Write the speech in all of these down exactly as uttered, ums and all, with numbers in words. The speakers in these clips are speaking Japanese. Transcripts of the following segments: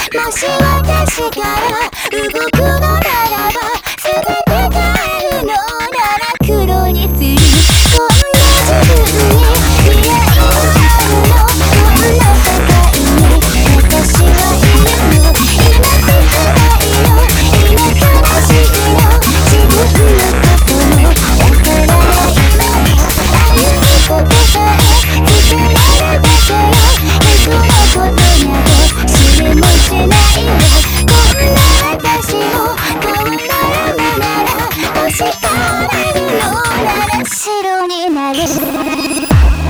もし私から動くのならば全て変えるのなら黒にする。こんな自分に未来はあるの。こんな世界に私はいるの。今切ないの、今悲しいの、自分のこともわからないまま歩くことさえつけられたけど人のことなど知りもしないわ。こんな私をこんな夢なら欲しがられるのなら白になる。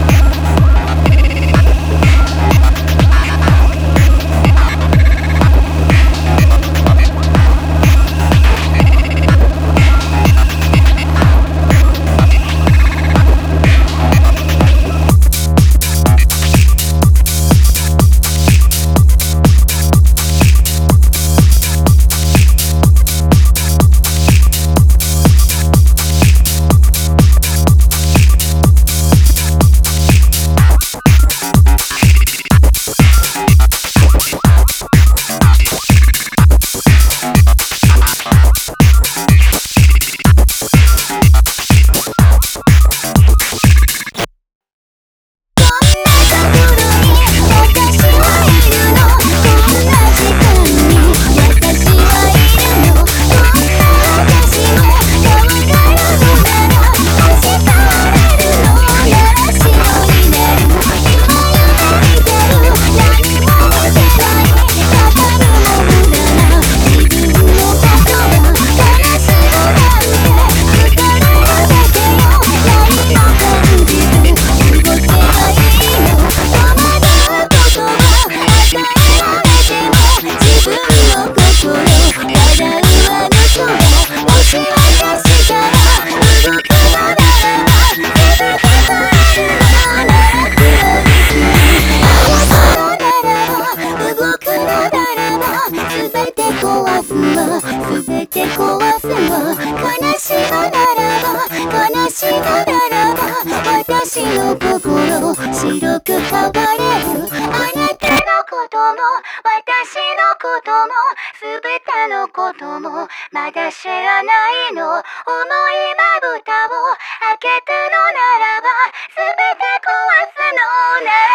全て壊すわ。悲しむならば悲しむならば私の心白く変われる。あなたのことも私のことも全てのこともまだ知らないの。重いまぶたを開けたのならば全て壊すのなら